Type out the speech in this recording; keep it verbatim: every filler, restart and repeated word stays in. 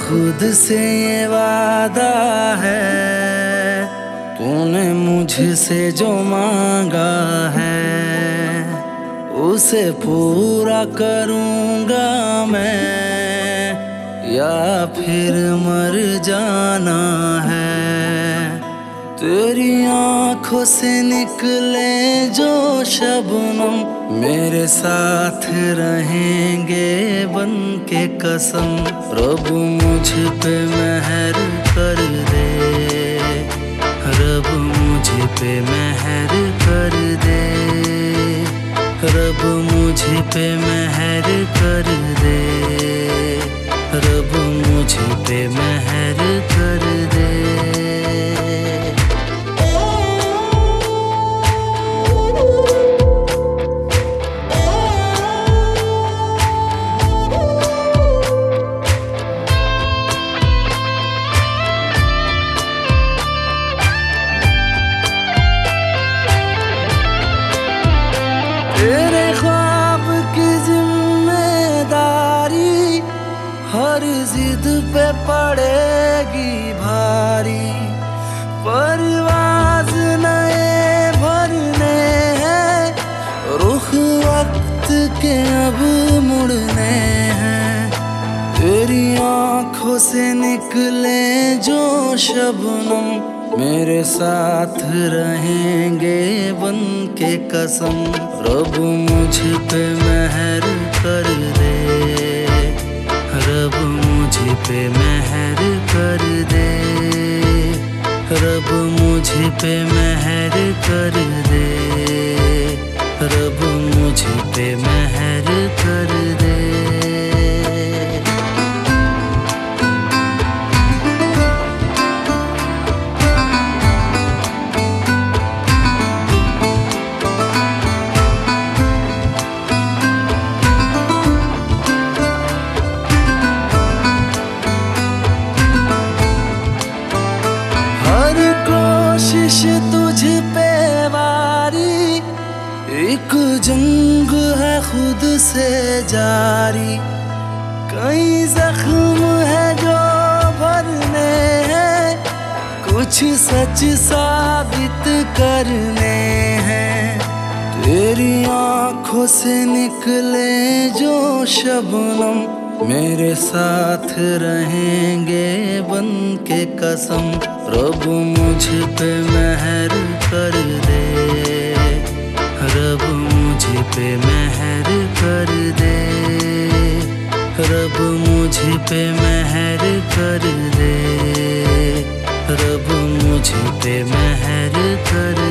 खुद से ये वादा है, तूने मुझसे जो मांगा है उसे पूरा करूँगा मैं, या फिर मर जाना है। तेरी आँखों से निकले जो शबनम मेरे साथ रहेंगे बन के कसम। रब मुझ पे मेहर कर दे, रब मुझ पे मेहर कर दे, रब मुझ पे मेहर कर दे, रब मुझ पे मेहर कर दे। तेरे ख्वाब की जिम्मेदारी हर जिद पे पड़ेगी भारी, परवाज़ नए भरने हैं, रुख वक्त के अब मुड़ने हैं। तेरी आँखों से निकले जो शबनम मेरे साथ रहेंगे बन के कसम। रब मुझ पे मेहर कर दे, रब मुझ पे मेहर कर दे, रब मुझ पे मेहर कर दे, रब मुझ पे मेहर कर दे। कोशिश तुझ पे वारी, एक जंग है खुद से जारी, कई जख्म है जो भरने हैं, कुछ सच साबित करने हैं। तेरी आँखों से निकले जो शबनम मेरे साथ रहेंगे बन के कसम। रब मुझ पे मेहर कर दे, रब मुझ पे मेहर कर दे, रब मुझ पे मेहर कर दे, रब मुझ पे मेहर कर